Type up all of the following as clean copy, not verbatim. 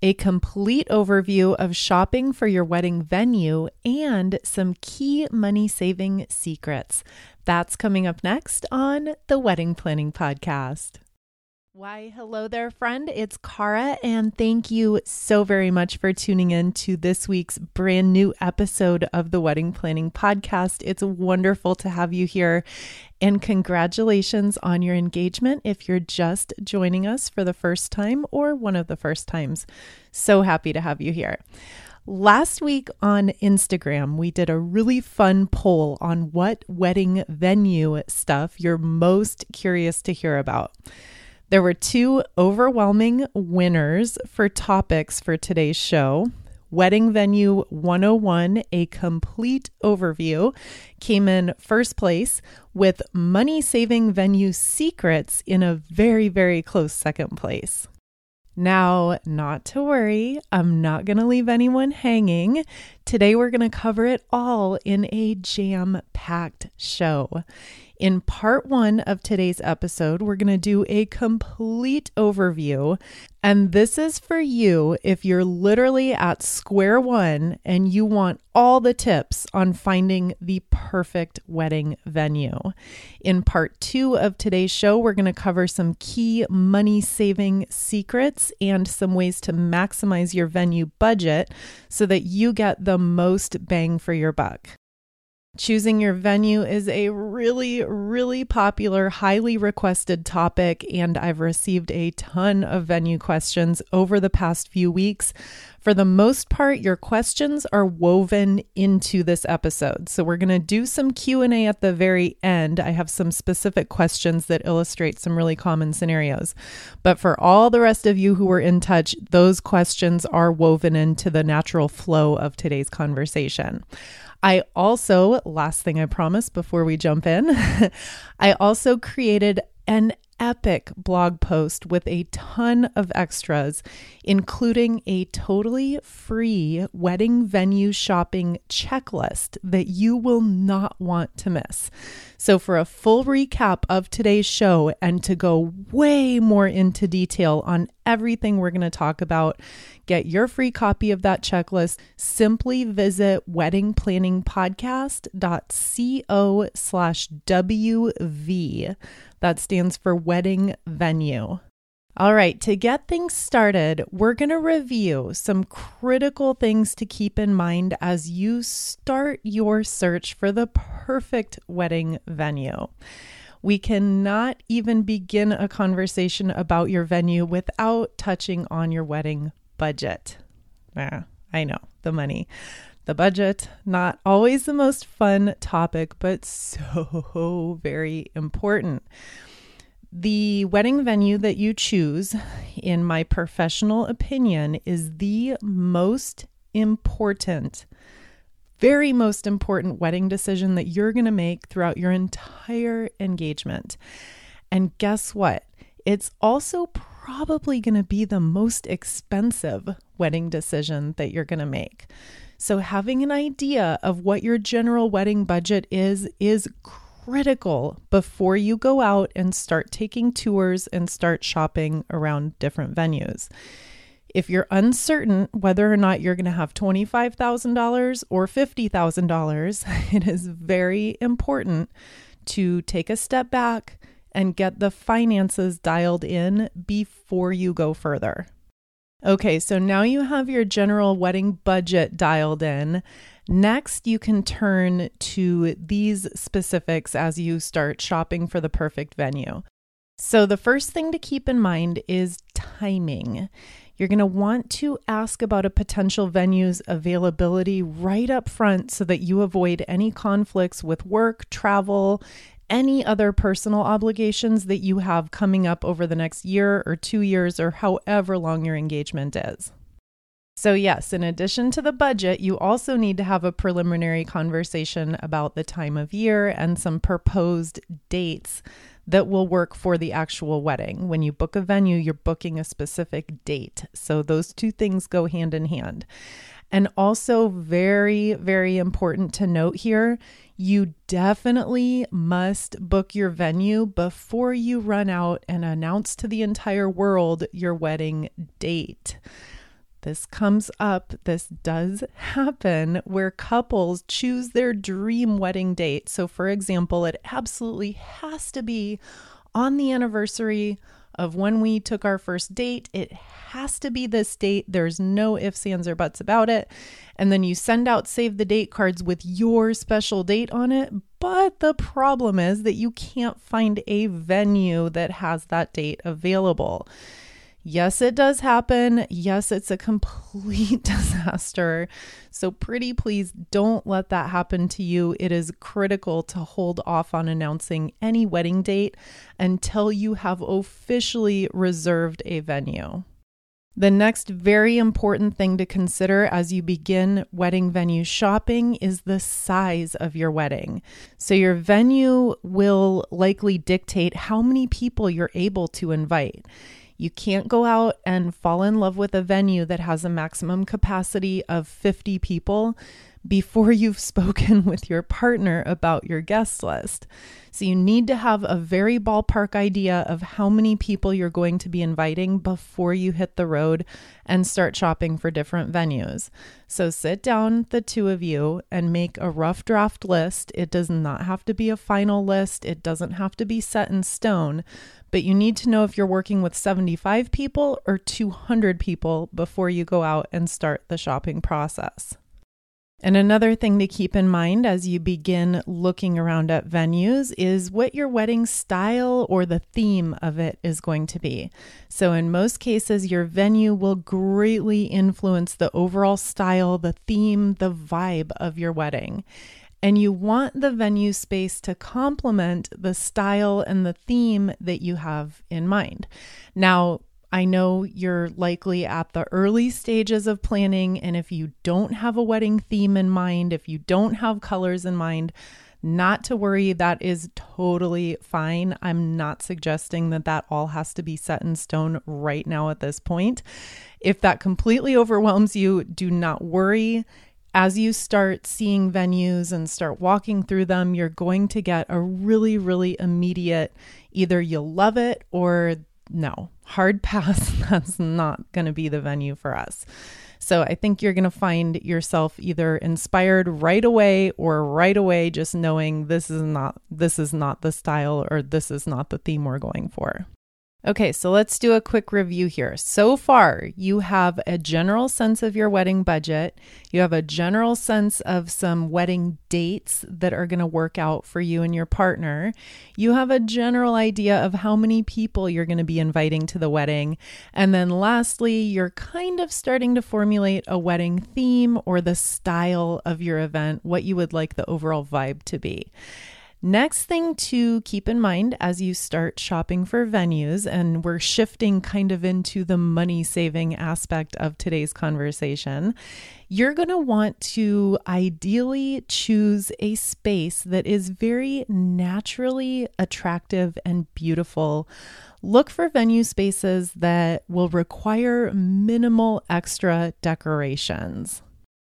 a complete overview of shopping for your wedding venue, and some key money-saving secrets. That's coming up next on the Wedding Planning Podcast. Why, hello there, friend. It's Cara, and thank you so very much for tuning in to this week's brand new episode of the Wedding Planning Podcast. It's wonderful to have you here, and congratulations on your engagement if you're just joining us for the first time or one of the first times. So happy to have you here. Last week on Instagram, we did a really fun poll on what wedding venue stuff you're most curious to hear about. There were two overwhelming winners for topics for today's show. Wedding Venue 101, a complete overview, came in first place, with money-saving venue secrets in a very, very close second place. Now, not to worry, I'm not going to leave anyone hanging. Today, we're going to cover it all in a jam-packed show. In part one of today's episode, we're going to do a complete overview, and this is for you if you're literally at square one and you want all the tips on finding the perfect wedding venue. In part two of today's show, we're going to cover some key money-saving secrets and some ways to maximize your venue budget so that you get the most bang for your buck. Choosing your venue is a really, really popular, highly requested topic, and I've received a ton of venue questions over the past few weeks. For the most part, your questions are woven into this episode. So we're going to do some Q&A at the very end. I have some specific questions that illustrate some really common scenarios. But for all the rest of you who were in touch, those questions are woven into the natural flow of today's conversation. I also, last thing I promise before we jump in, I also created an epic blog post with a ton of extras, including a totally free wedding venue shopping checklist that you will not want to miss. So for a full recap of today's show and to go way more into detail on everything we're going to talk about, get your free copy of that checklist. Simply visit weddingplanningpodcast.co/WV. That stands for wedding venue. All right, to get things started, we're going to review some critical things to keep in mind as you start your search for the perfect wedding venue. We cannot even begin a conversation about your venue without touching on your wedding budget. I know, the money. The budget, not always the most fun topic, but so very important. The wedding venue that you choose, in my professional opinion, is the most important, very most important wedding decision that you're going to make throughout your entire engagement. And guess what? It's also probably going to be the most expensive wedding decision that you're going to make. So having an idea of what your general wedding budget is critical before you go out and start taking tours and start shopping around different venues. If you're uncertain whether or not you're going to have $25,000 or $50,000, it is very important to take a step back and get the finances dialed in before you go further. Okay, so now you have your general wedding budget dialed in. Next, you can turn to these specifics as you start shopping for the perfect venue. So the first thing to keep in mind is timing. You're going to want to ask about a potential venue's availability right up front so that you avoid any conflicts with work, travel, any other personal obligations that you have coming up over the next year or 2 years or however long your engagement is. So yes, in addition to the budget, you also need to have a preliminary conversation about the time of year and some proposed dates that will work for the actual wedding. When you book a venue, you're booking a specific date. So those two things go hand in hand. And also very, very important to note here, you definitely must book your venue before you run out and announce to the entire world your wedding date. this comes up, this does happen, where couples choose their dream wedding date. So for example, it absolutely has to be on the anniversary of when we took our first date. It has to be this date. There's no ifs, ands, or buts about it. And then you send out save the date cards with your special date on it. But the problem is that you can't find a venue that has that date available. Yes, it does happen. Yes, it's a complete disaster. So pretty please don't let that happen to you. It is critical to hold off on announcing any wedding date until you have officially reserved a venue. The next very important thing to consider as you begin wedding venue shopping is the size of your wedding. So your venue will likely dictate how many people you're able to invite. You can't go out and fall in love with a venue that has a maximum capacity of 50 people before you've spoken with your partner about your guest list. So you need to have a very ballpark idea of how many people you're going to be inviting before you hit the road and start shopping for different venues. So sit down, the two of you, and make a rough draft list. It does not have to be a final list. It doesn't have to be set in stone, but you need to know if you're working with 75 people or 200 people before you go out and start the shopping process. And another thing to keep in mind as you begin looking around at venues is what your wedding style or the theme of it is going to be. So in most cases, your venue will greatly influence the overall style, the theme, the vibe of your wedding. And you want the venue space to complement the style and the theme that you have in mind. Now, I know you're likely at the early stages of planning, and if you don't have a wedding theme in mind, if you don't have colors in mind, not to worry, that is totally fine. I'm not suggesting that all has to be set in stone right now at this point. If that completely overwhelms you, do not worry. As you start seeing venues and start walking through them, you're going to get a really, really immediate, either you'll love it or no, hard pass, that's not going to be the venue for us. So I think you're going to find yourself either inspired right away just knowing this is not the style or this is not the theme we're going for. Okay, so let's do a quick review here. So far, you have a general sense of your wedding budget. You have a general sense of some wedding dates that are going to work out for you and your partner. You have a general idea of how many people you're going to be inviting to the wedding. And then lastly, you're kind of starting to formulate a wedding theme or the style of your event, what you would like the overall vibe to be. Next thing to keep in mind as you start shopping for venues, and we're shifting kind of into the money saving aspect of today's conversation, you're going to want to ideally choose a space that is very naturally attractive and beautiful. Look for venue spaces that will require minimal extra decorations.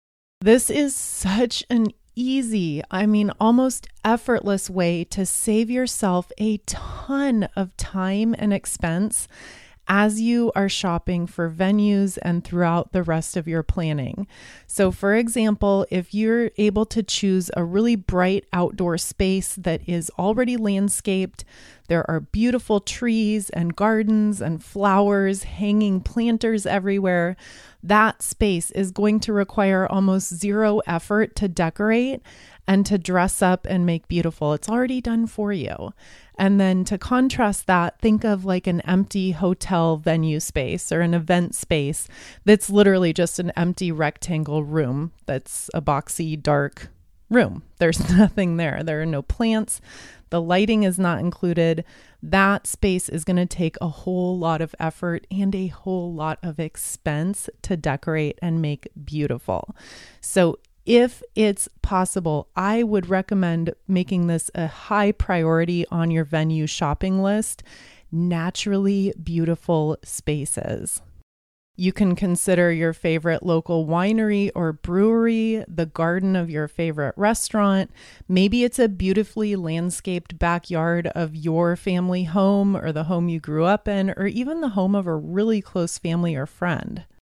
This is such an easy, almost effortless way to save yourself a ton of time and expense as you are shopping for venues and throughout the rest of your planning. So for example, if you're able to choose a really bright outdoor space that is already landscaped, there are beautiful trees and gardens and flowers, hanging planters everywhere, that space is going to require almost zero effort to decorate and to dress up and make beautiful. It's already done for you. And then to contrast that, think of like an empty hotel venue space or an event space that's literally just an empty rectangle room that's a boxy, dark room. There's nothing there. There are no plants. The lighting is not included. That space is going to take a whole lot of effort and a whole lot of expense to decorate and make beautiful. So if it's possible, I would recommend making this a high priority on your venue shopping list, naturally beautiful spaces. You can consider your favorite local winery or brewery, the garden of your favorite restaurant. Maybe it's a beautifully landscaped backyard of your family home or the home you grew up in, or even the home of a really close family or friend.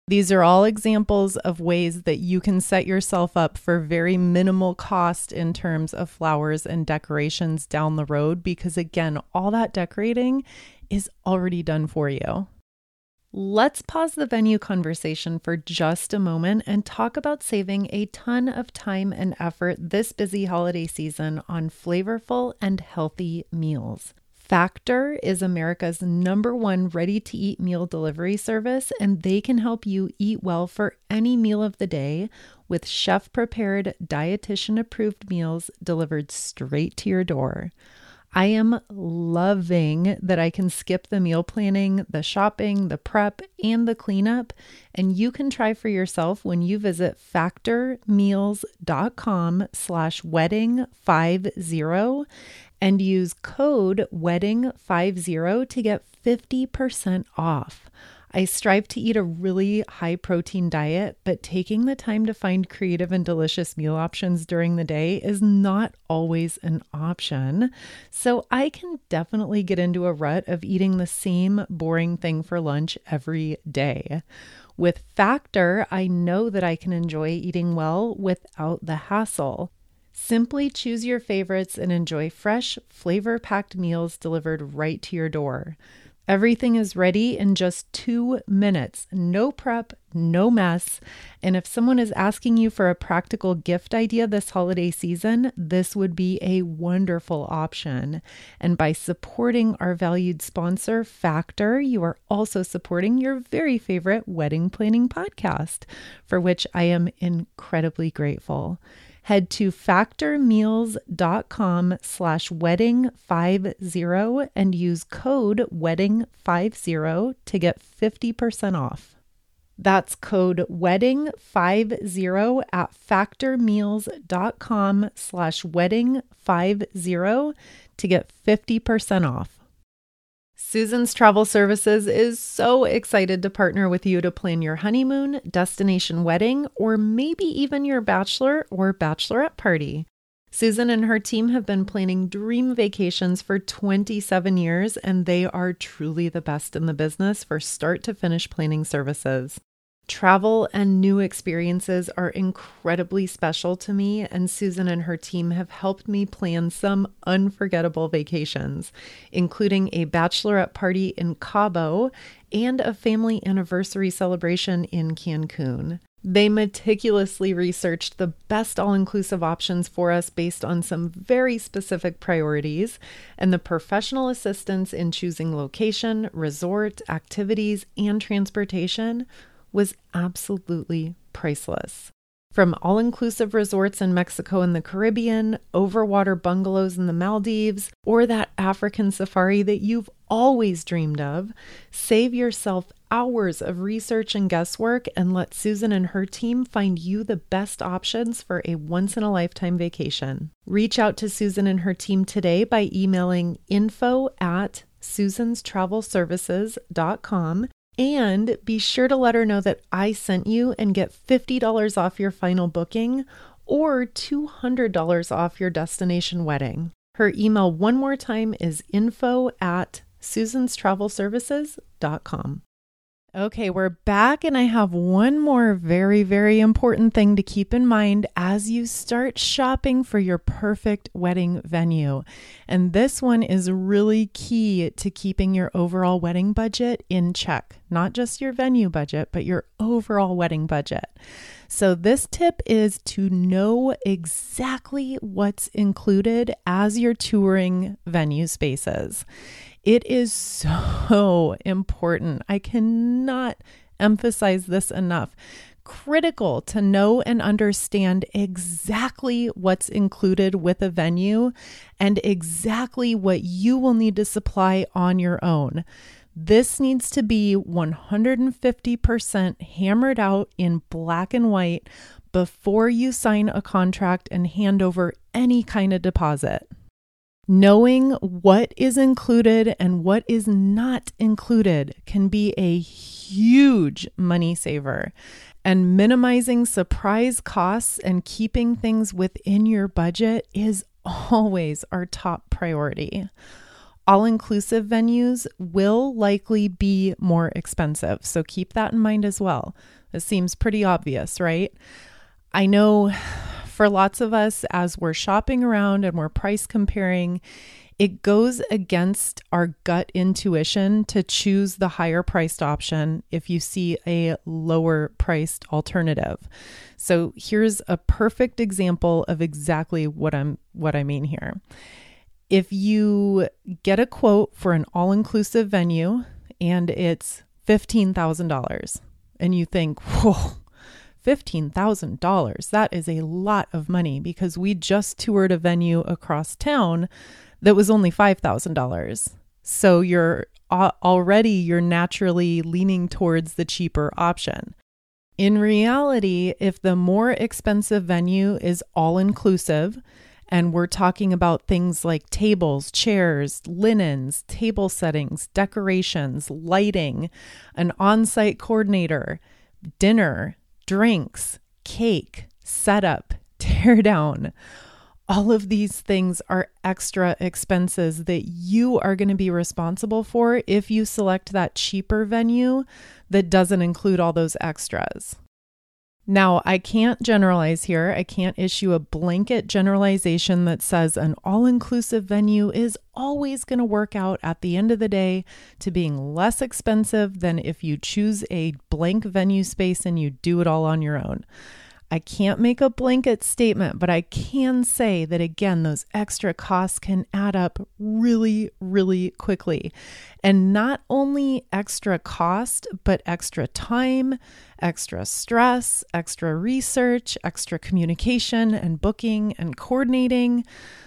These are all examples of ways that you can set yourself up for very minimal cost in terms of flowers and decorations down the road, because again, all that decorating is already done for you. Let's pause the venue conversation for just a moment and talk about saving a ton of time and effort this busy holiday season on flavorful and healthy meals. Factor is America's #1 ready-to-eat meal delivery service, and they can help you eat well for any meal of the day with chef-prepared, dietitian-approved meals delivered straight to your door. I am loving that I can skip the meal planning, the shopping, the prep, and the cleanup, and you can try for yourself when you visit factormeals.com/wedding50 and use code wedding50 to get 50% off. I strive to eat a really high protein diet, but taking the time to find creative and delicious meal options during the day is not always an option. So I can definitely get into a rut of eating the same boring thing for lunch every day. With Factor, I know that I can enjoy eating well without the hassle. Simply choose your favorites and enjoy fresh, flavor-packed meals delivered right to your door. Everything is ready in just 2 minutes. No prep, no mess. And if someone is asking you for a practical gift idea this holiday season, this would be a wonderful option. And by supporting our valued sponsor, Factor, you are also supporting your very favorite wedding planning podcast, for which I am incredibly grateful. Head to factormeals.com/wedding50 and use code wedding50 to get 50% off. That's code wedding50 at factormeals.com/wedding50 to get 50% off. Susan's Travel Services is so excited to partner with you to plan your honeymoon, destination wedding, or maybe even your bachelor or bachelorette party. Susan and her team have been planning dream vacations for 27 years, and they are truly the best in the business for start to finish planning services. Travel and new experiences are incredibly special to me, and Susan and her team have helped me plan some unforgettable vacations, including a bachelorette party in Cabo and a family anniversary celebration in Cancun. They meticulously researched the best all-inclusive options for us based on some very specific priorities, and the professional assistance in choosing location, resort, activities, and transportation was absolutely priceless. From all-inclusive resorts in Mexico and the Caribbean, overwater bungalows in the Maldives, or that African safari that you've always dreamed of, save yourself hours of research and guesswork and let Susan and her team find you the best options for a once-in-a-lifetime vacation. Reach out to Susan and her team today by emailing info@susanstravelservices.com. And be sure to let her know that I sent you and get $50 off your final booking or $200 off your destination wedding. Her email one more time is info@susanstravelservices.com. Okay, we're back, and I have one more very, very important thing to keep in mind as you start shopping for your perfect wedding venue. And this one is really key to keeping your overall wedding budget in check. Not just your venue budget, but your overall wedding budget. So this tip is to know exactly what's included as you're touring venue spaces. It is so important. I cannot emphasize this enough. Critical to know and understand exactly what's included with a venue and exactly what you will need to supply on your own. This needs to be 150% hammered out in black and white before you sign a contract and hand over any kind of deposit. Knowing what is included and what is not included can be a huge money saver, and minimizing surprise costs and keeping things within your budget is always our top priority. All-inclusive venues will likely be more expensive, so keep that in mind as well. This seems pretty obvious, right? I know for lots of us, as we're shopping around and we're price comparing, it goes against our gut intuition to choose the higher priced option if you see a lower priced alternative. So here's a perfect example of exactly what I mean here. If you get a quote for an all-inclusive venue and it's $15,000 and you think, whoa, $15,000, that is a lot of money because we just toured a venue across town that was only $5,000. So you're naturally leaning towards the cheaper option. In reality, if the more expensive venue is all-inclusive, and we're talking about things like tables, chairs, linens, table settings, decorations, lighting, an on-site coordinator, dinner, drinks, cake, setup, tear down. All of these things are extra expenses that you are going to be responsible for if you select that cheaper venue that doesn't include all those extras. Now, I can't generalize here. I can't issue a blanket generalization that says an all-inclusive venue is always going to work out at the end of the day to being less expensive than if you choose a blank venue space and you do it all on your own. I can't make a blanket statement, but I can say that, again, those extra costs can add up really, really quickly. And not only extra cost, but extra time, extra stress, extra research, extra communication and booking and coordinating.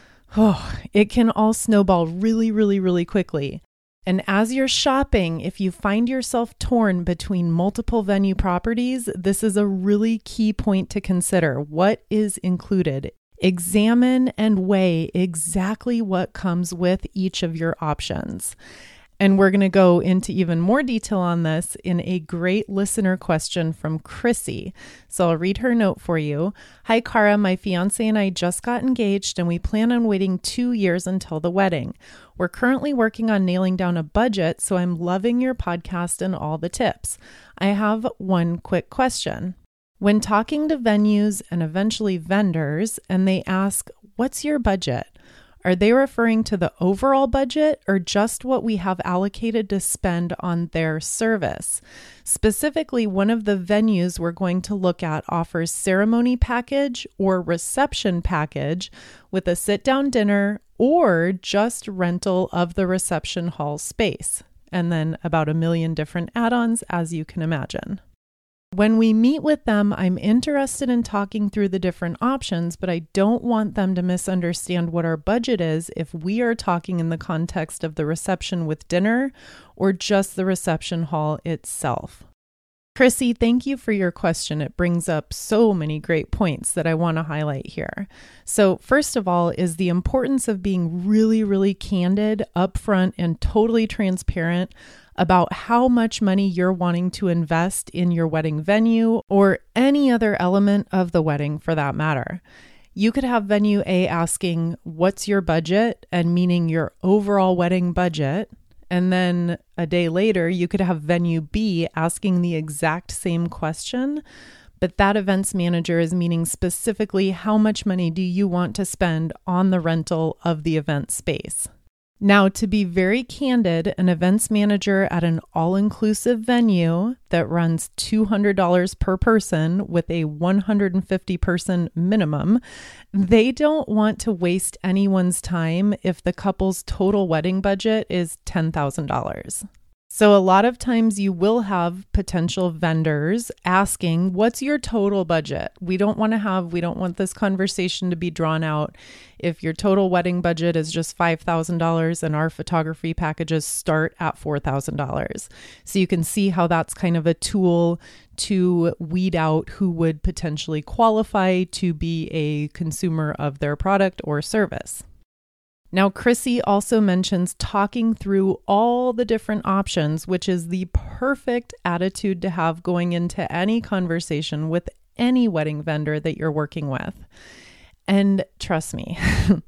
Oh, it can all snowball really, really, really quickly. And as you're shopping, if you find yourself torn between multiple venue properties, this is a really key point to consider. What is included? Examine and weigh exactly what comes with each of your options. And we're going to go into even more detail on this in a great listener question from Chrissy. So I'll read her note for you. Hi, Cara. My fiance and I just got engaged and we plan on waiting 2 years until the wedding. We're currently working on nailing down a budget, so I'm loving your podcast and all the tips. I have one quick question. When talking to venues and eventually vendors, and they ask, what's your budget? Are they referring to the overall budget or just what we have allocated to spend on their service? Specifically, one of the venues we're going to look at offers ceremony package or reception package with a sit-down dinner or just rental of the reception hall space, and then about 1 million different add-ons, as you can imagine. When we meet with them, I'm interested in talking through the different options, but I don't want them to misunderstand what our budget is if we are talking in the context of the reception with dinner or just the reception hall itself. Chrissy, thank you for your question. It brings up so many great points that I want to highlight here. So first of all is the importance of being really, really candid, upfront, and totally transparent about how much money you're wanting to invest in your wedding venue or any other element of the wedding for that matter. You could have venue A asking, what's your budget? And meaning your overall wedding budget. And then a day later, you could have venue B asking the exact same question, but that events manager is meaning specifically how much money do you want to spend on the rental of the event space. Now, to be very candid, an events manager at an all-inclusive venue that runs $200 per person with a 150-person minimum, they don't want to waste anyone's time if the couple's total wedding budget is $10,000. So a lot of times you will have potential vendors asking, what's your total budget? We don't want this conversation to be drawn out if your total wedding budget is just $5,000 and our photography packages start at $4,000. So you can see how that's kind of a tool to weed out who would potentially qualify to be a consumer of their product or service. Now, Chrissy also mentions talking through all the different options, which is the perfect attitude to have going into any conversation with any wedding vendor that you're working with. And trust me,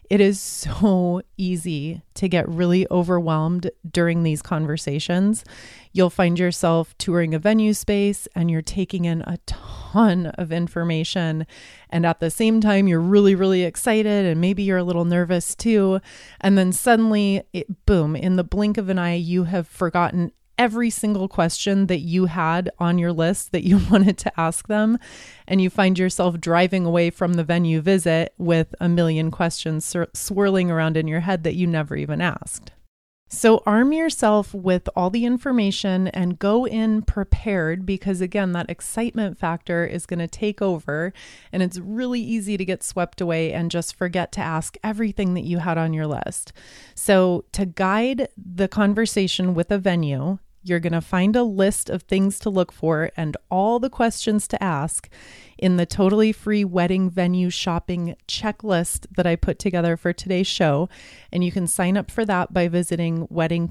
It is so easy to get really overwhelmed during these conversations. You'll find yourself touring a venue space and you're taking in a ton of information. And at the same time, you're really, really excited and maybe you're a little nervous too. And then suddenly, boom, in the blink of an eye, you have forgotten every single question that you had on your list that you wanted to ask them. And you find yourself driving away from the venue visit with a million questions swirling around in your head that you never even asked. So arm yourself with all the information and go in prepared, because again, that excitement factor is going to take over and it's really easy to get swept away and just forget to ask everything that you had on your list. So to guide the conversation with a venue, you're going to find a list of things to look for and all the questions to ask in the totally free wedding venue shopping checklist that I put together for today's show. And you can sign up for that by visiting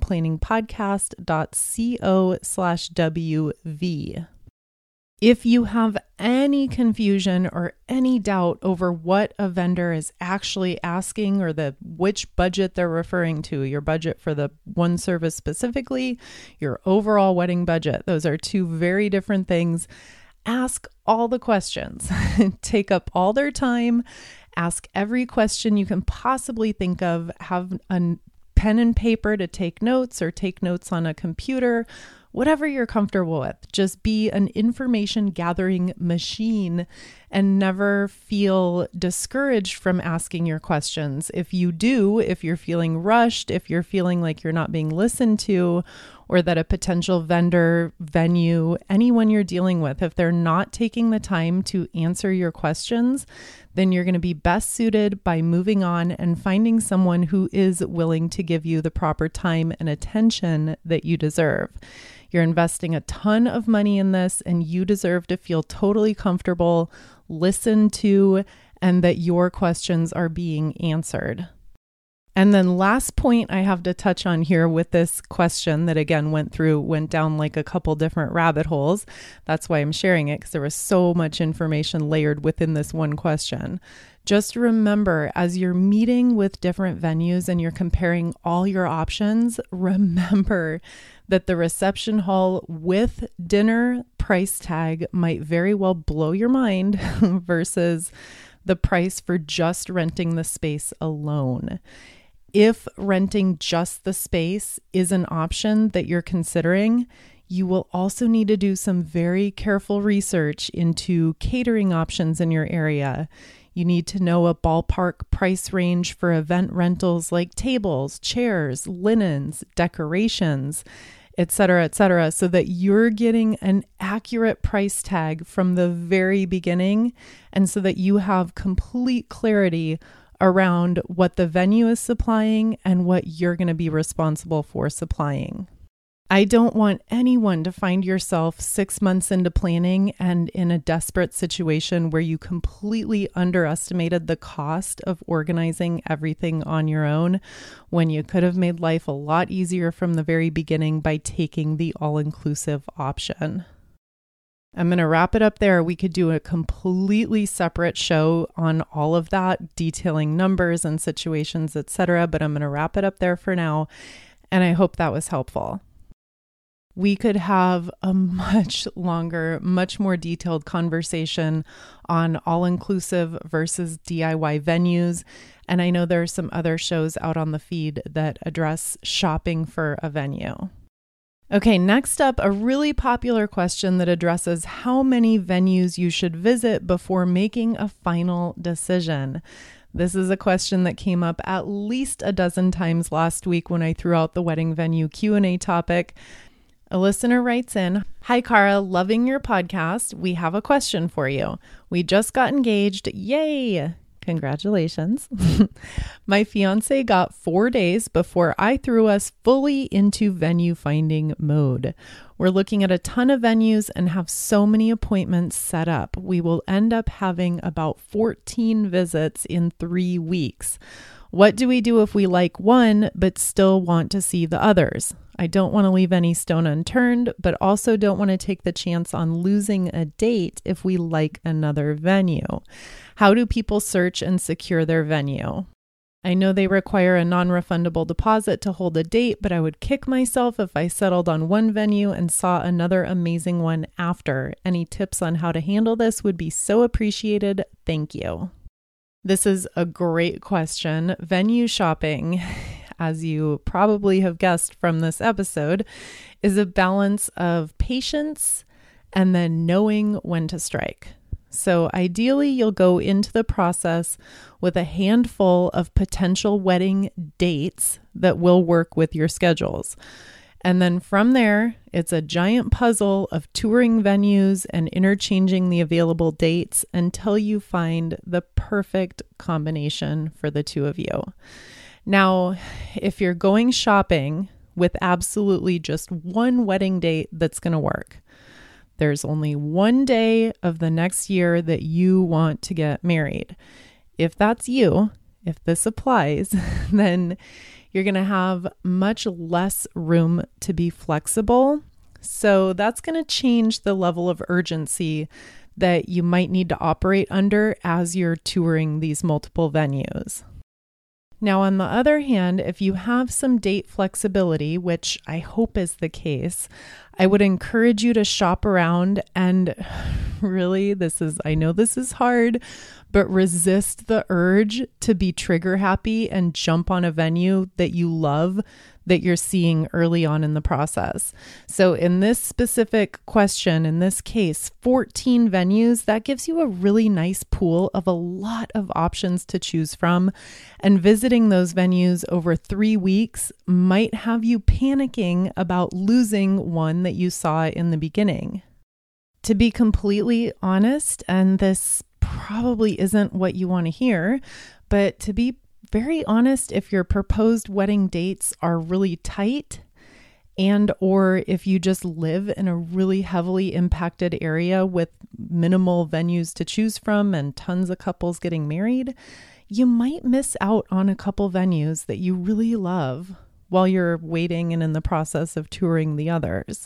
weddingplanningpodcast.co/WV. If you have any confusion or any doubt over what a vendor is actually asking or which budget they're referring to, your budget for the one service specifically, your overall wedding budget, those are two very different things. Ask all the questions. Take up all their time. Ask every question you can possibly think of. Have a pen and paper to take notes or take notes on a computer. Whatever you're comfortable with, just be an information gathering machine and never feel discouraged from asking your questions. If you're feeling rushed, if you're feeling like you're not being listened to, or that a potential vendor, venue, anyone you're dealing with, if they're not taking the time to answer your questions, then you're going to be best suited by moving on and finding someone who is willing to give you the proper time and attention that you deserve. You're investing a ton of money in this and you deserve to feel totally comfortable, listened to, and that your questions are being answered. And then last point I have to touch on here with this question that again went down like a couple different rabbit holes. That's why I'm sharing it, because there was so much information layered within this one question. Just remember, as you're meeting with different venues and you're comparing all your options, remember that the reception hall with dinner price tag might very well blow your mind versus the price for just renting the space alone. If renting just the space is an option that you're considering, you will also need to do some very careful research into catering options in your area. You need to know a ballpark price range for event rentals like tables, chairs, linens, decorations, etc., so that you're getting an accurate price tag from the very beginning and so that you have complete clarity around what the venue is supplying and what you're going to be responsible for supplying. I don't want anyone to find yourself 6 months into planning and in a desperate situation where you completely underestimated the cost of organizing everything on your own when you could have made life a lot easier from the very beginning by taking the all-inclusive option. I'm going to wrap it up there. We could do a completely separate show on all of that, detailing numbers and situations, etc., but I'm going to wrap it up there for now, and I hope that was helpful. We could have a much longer, much more detailed conversation on all-inclusive versus DIY venues. And I know there are some other shows out on the feed that address shopping for a venue. Okay, next up, a really popular question that addresses how many venues you should visit before making a final decision. This is a question that came up at least a dozen times last week when I threw out the wedding venue Q&A topic. A listener writes in, "Hi, Cara, loving your podcast. We have a question for you. We just got engaged. Yay! Congratulations. My fiance got 4 days before I threw us fully into venue finding mode. We're looking at a ton of venues and have so many appointments set up. We will end up having about 14 visits in 3 weeks. What do we do if we like one, but still want to see the others? I don't want to leave any stone unturned, but also don't want to take the chance on losing a date if we like another venue. How do people search and secure their venue?" I know they require a non-refundable deposit to hold a date, but I would kick myself if I settled on one venue and saw another amazing one after. Any tips on how to handle this would be so appreciated. Thank you. This is a great question. Venue shopping, as you probably have guessed from this episode, is a balance of patience and then knowing when to strike. So ideally, you'll go into the process with a handful of potential wedding dates that will work with your schedules. And then from there, it's a giant puzzle of touring venues and interchanging the available dates until you find the perfect combination for the two of you. Now, if you're going shopping with absolutely just one wedding date that's going to work, there's only one day of the next year that you want to get married. If that's you, if this applies, then you're going to have much less room to be flexible. So that's going to change the level of urgency that you might need to operate under as you're touring these multiple venues. Now, on the other hand, if you have some date flexibility, which I hope is the case, I would encourage you to shop around and really, I know this is hard, but resist the urge to be trigger happy and jump on a venue that you love that you're seeing early on in the process. So in this specific question, in this case, 14 venues, that gives you a really nice pool of a lot of options to choose from. And visiting those venues over 3 weeks might have you panicking about losing one that you saw in the beginning. To be completely honest, and this probably isn't what you want to hear, but to be very honest, if your proposed wedding dates are really tight and or if you just live in a really heavily impacted area with minimal venues to choose from and tons of couples getting married, you might miss out on a couple venues that you really love while you're waiting and in the process of touring the others.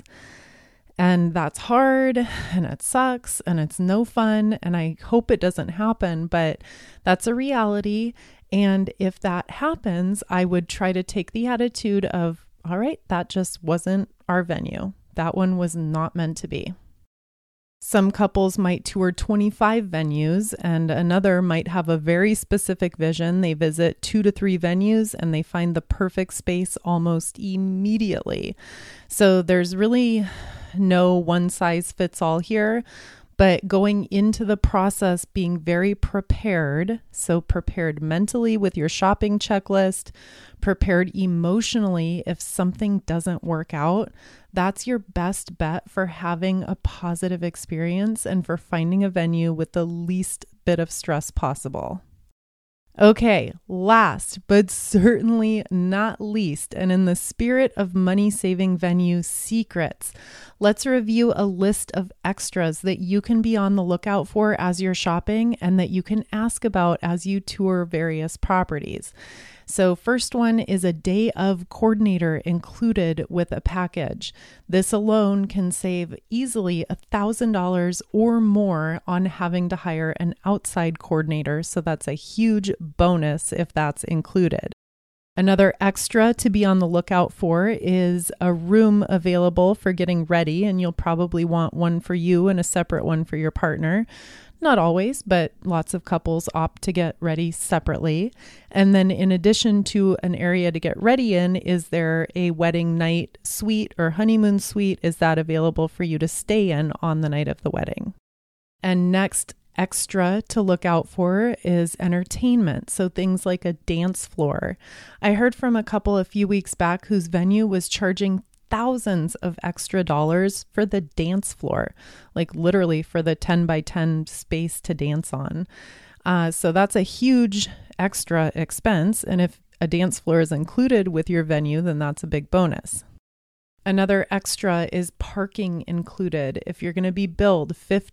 And that's hard and it sucks and it's no fun. And I hope it doesn't happen, but that's a reality. And if that happens, I would try to take the attitude of, all right, that just wasn't our venue. That one was not meant to be. Some couples might tour 25 venues and another might have a very specific vision. They visit 2 to 3 venues and they find the perfect space almost immediately. So there's really no one size fits all here, but going into the process being very prepared, so prepared mentally with your shopping checklist, prepared emotionally if something doesn't work out, that's your best bet for having a positive experience and for finding a venue with the least bit of stress possible. Okay, last but certainly not least, and in the spirit of money-saving venue secrets, let's review a list of extras that you can be on the lookout for as you're shopping and that you can ask about as you tour various properties. So first one is a day of coordinator included with a package. This alone can save easily $1,000 or more on having to hire an outside coordinator. So that's a huge bonus if that's included. Another extra to be on the lookout for is a room available for getting ready, and you'll probably want one for you and a separate one for your partner. Not always, but lots of couples opt to get ready separately. And then in addition to an area to get ready in, is there a wedding night suite or honeymoon suite? Is that available for you to stay in on the night of the wedding? And next extra to look out for is entertainment. So things like a dance floor. I heard from a couple a few weeks back whose venue was charging thousands of extra dollars for the dance floor, like literally for the 10 by 10 space to dance on. So that's a huge extra expense. And if a dance floor is included with your venue, then that's a big bonus. Another extra is parking included. If you're going to be billed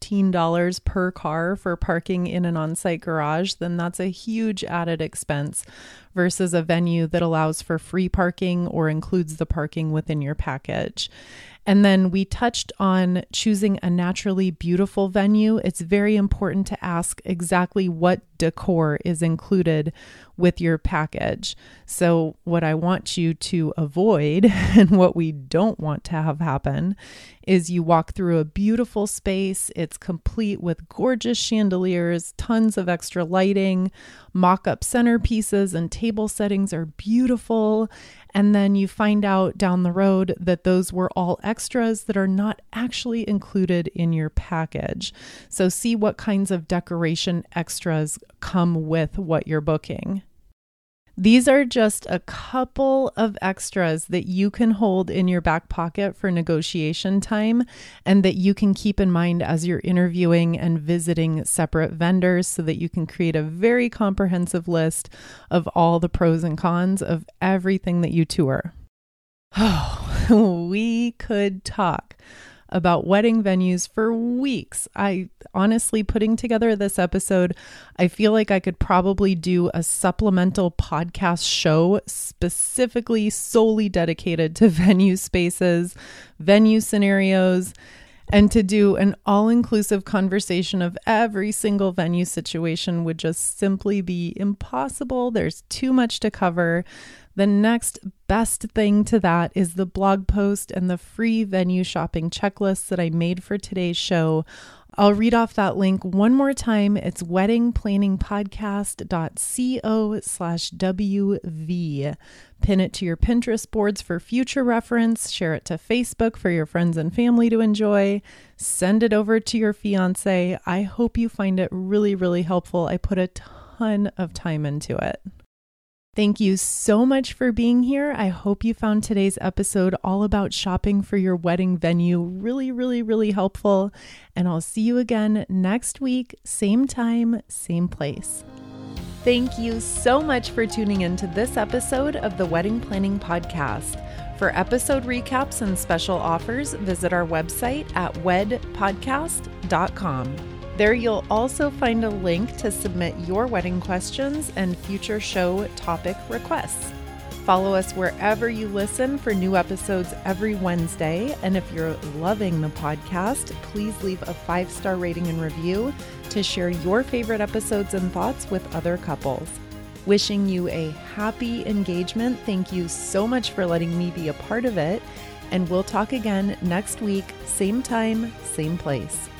$15 per car for parking in an on-site garage, then that's a huge added expense versus a venue that allows for free parking or includes the parking within your package. And then we touched on choosing a naturally beautiful venue. It's very important to ask exactly what decor is included with your package. So what I want you to avoid and what we don't want to have happen is you walk through a beautiful space. It's complete with gorgeous chandeliers, tons of extra lighting, mock-up centerpieces and table settings are beautiful. And then you find out down the road that those were all extras that are not actually included in your package. So see what kinds of decoration extras come with what you're booking. These are just a couple of extras that you can hold in your back pocket for negotiation time and that you can keep in mind as you're interviewing and visiting separate vendors so that you can create a very comprehensive list of all the pros and cons of everything that you tour. Oh, we could talk about wedding venues for weeks. I honestly, putting together this episode, I feel like I could probably do a supplemental podcast show specifically solely dedicated to venue spaces, venue scenarios, and to do an all-inclusive conversation of every single venue situation would just simply be impossible. There's too much to cover. The next best thing to that is the blog post and the free venue shopping checklist that I made for today's show. I'll read off that link one more time. It's weddingplanningpodcast.co/WV. Pin it to your Pinterest boards for future reference. Share it to Facebook for your friends and family to enjoy. Send it over to your fiance. I hope you find it really, really helpful. I put a ton of time into it. Thank you so much for being here. I hope you found today's episode all about shopping for your wedding venue really, really, really helpful. And I'll see you again next week, same time, same place. Thank you so much for tuning into this episode of the Wedding Planning Podcast. For episode recaps and special offers, visit our website at wedpodcast.com. There you'll also find a link to submit your wedding questions and future show topic requests. Follow us wherever you listen for new episodes every Wednesday. And if you're loving the podcast, please leave a 5-star rating and review to share your favorite episodes and thoughts with other couples. Wishing you a happy engagement. Thank you so much for letting me be a part of it. And we'll talk again next week, same time, same place.